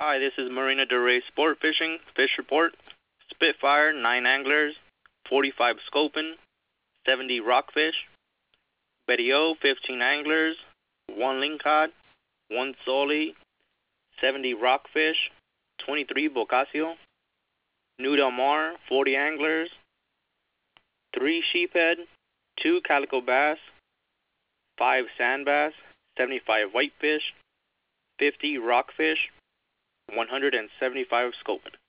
Hi, this is Marina Del Rey Sport Fishing Fish Report. Spitfire, 9 anglers, 45 scoping, 70 rockfish. Betty O, 15 anglers, 1 lingcod, 1 sole, 70 rockfish, 23 bocasio. New Del Mar, 40 anglers, 3 sheephead, 2 calico bass, 5 sand bass, 75 whitefish, 50 rockfish, 175 scoping.